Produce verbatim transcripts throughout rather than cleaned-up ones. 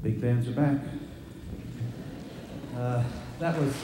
Big bands are back. Uh, that was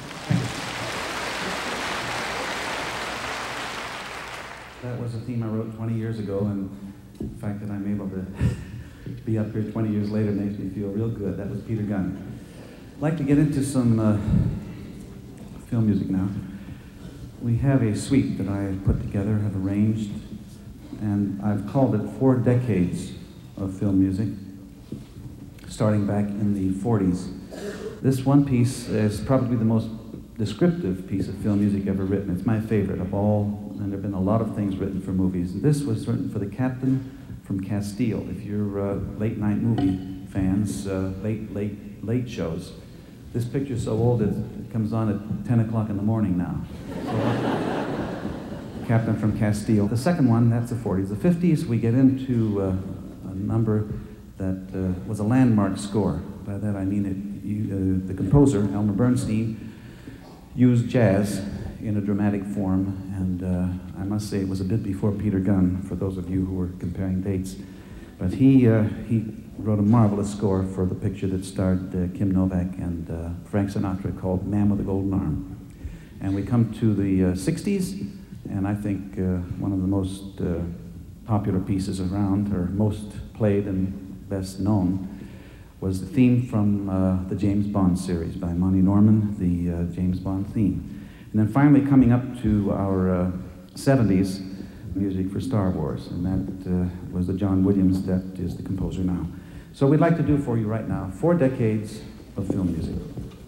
that was a theme I wrote twenty years ago, and the fact that I'm able to be up here twenty years later makes me feel real good. That was Peter Gunn. I'd like to get into some uh, film music now. We have a suite that I have put together, have arranged, and I've called it Four Decades of Film Music, starting back in the forties. This one piece is probably the most descriptive piece of film music ever written. It's my favorite of all, and there have been a lot of things written for movies. This was written for the Captain from Castile. If you're uh, late night movie fans, uh, late, late, late shows, this picture's so old it comes on at ten o'clock in the morning now. So, Captain from Castile. The second one, that's the forties. The fifties, we get into uh, a number that uh, was a landmark score. By that I mean it, you, uh, the composer, Elmer Bernstein, used jazz in a dramatic form, and uh, I must say it was a bit before Peter Gunn, for those of you who were comparing dates. But he, uh, he wrote a marvelous score for the picture that starred uh, Kim Novak and uh, Frank Sinatra, called Man with a Golden Arm. And we come to the uh, sixties, and I think uh, one of the most uh, popular pieces around, or most played and best known, was the theme from uh, the James Bond series by Monty Norman, the uh, James Bond theme. And then finally coming up to our uh, seventies, music for Star Wars, and that uh, was the John Williams that is the composer now. So we'd like to do for you right now, Four Decades of Film Music.